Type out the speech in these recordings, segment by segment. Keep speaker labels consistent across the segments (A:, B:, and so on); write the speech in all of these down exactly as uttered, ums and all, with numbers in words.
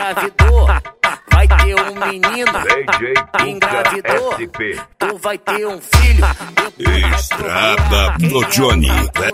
A: Engravidou, vai ter um menino. Engravidou, tu vai ter um filho.
B: Estrada do Johnny.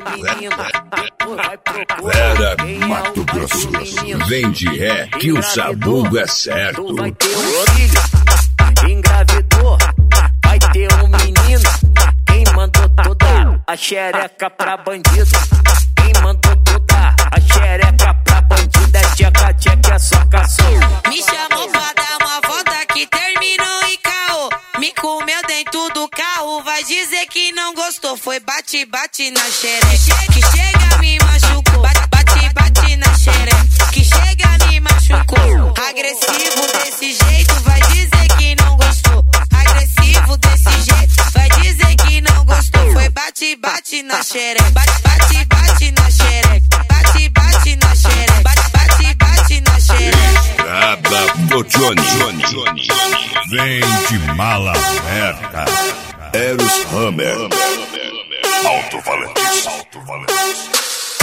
B: Vera Mato Grosso. Vende é que o sabugo é certo.
A: Tu vai ter um filho. Engravidou, vai ter um menino. Quem mandou toda a xereca pra bandido? Quem mandou toda a xereca pra bandido? É tcheca, tcheca, é soca, soca.
C: Me chamou pra dar uma volta que terminou em caô. Me comeu dentro do carro, vai dizer que não gostou. Foi bate, bate na xereca, que chega me machucou. Bate, bate, bate na xereca, que chega me machucou. Agressivo desse jeito, vai dizer que não gostou. Agressivo desse jeito, vai dizer que não gostou. Foi bate, bate na xereca, bate, bate, bate na xereca, bate, bate na xereca, bate, bate, bate na xereca.
B: Estrada do Johnny. Johnny. Vem de mala aberta. Eros Hammer. Alto Valentis. Alto Valentis.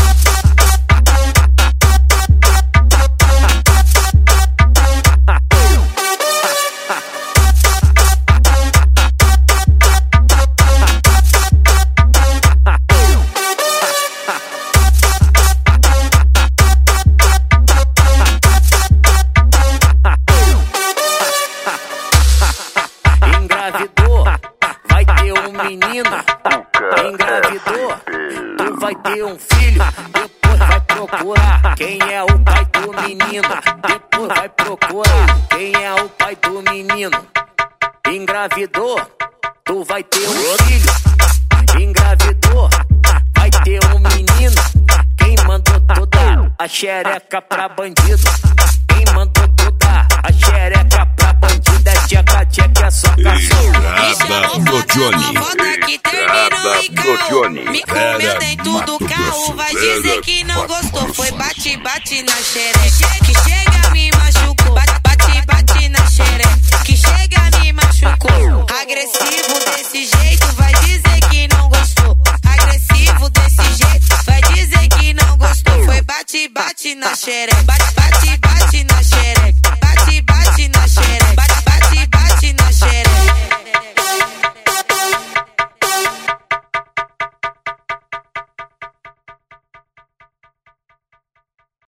A: Engravidou, vai ter um menino. Engravidou, tu vai ter um filho. Depois vai procurar quem é o pai do menino. Depois vai procurar quem é o pai do menino. Engravidou, tu vai ter um filho. Engravidou, vai ter um menino. Quem mandou toda a xereca pra bandido? Quem mandou toda a xereca pra bandido? É tcheca, tcheca, é soca, soca.
B: Estrada do Johnny. Estrada do Johnny.
C: Me comeu dentro do carro, vai dizer que não gostou. Foi bate, bate na xereca, que chega me machucou. Bate, bate, bate na xereca, que chega me machucou. Agressivo desse jeito.